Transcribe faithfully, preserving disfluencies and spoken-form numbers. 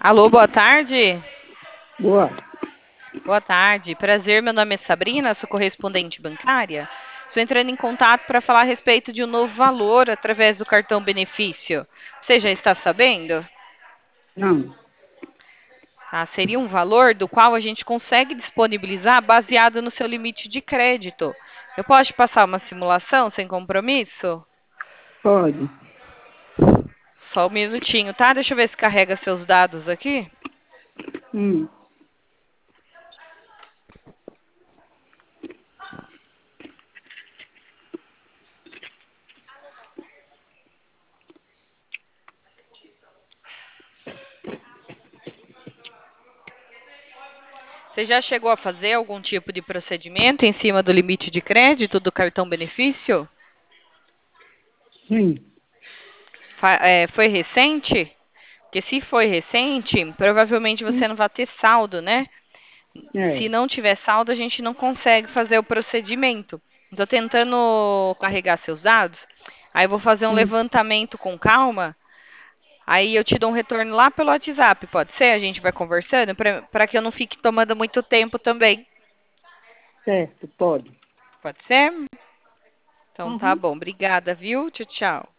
Alô, boa tarde. Boa. Boa tarde. Prazer, meu nome é Sabrina, sou correspondente bancária. Estou entrando em contato para falar a respeito de um novo valor através do cartão benefício. Você já está sabendo? Não, Tá, seria um valor do qual a gente consegue disponibilizar baseado no seu limite de crédito. Eu posso te passar uma simulação sem compromisso? pode. Só um minutinho, tá? Deixa eu ver se carrega seus dados aqui. Hum, Você já chegou a fazer algum tipo de procedimento em cima do limite de crédito do cartão benefício? sim, Fa- é, foi recente? Porque se foi recente, provavelmente você não vai ter saldo, né? Se é, não tiver saldo, a gente não consegue fazer o procedimento. Estou tentando carregar seus dados. Aí eu vou fazer um hum, levantamento com calma. Aí eu te dou um retorno lá pelo WhatsApp, pode ser? A gente vai conversando para que eu não fique tomando muito tempo também. certo, pode. Pode ser? Então tá Uhum. bom. Obrigada, viu? Tchau, tchau.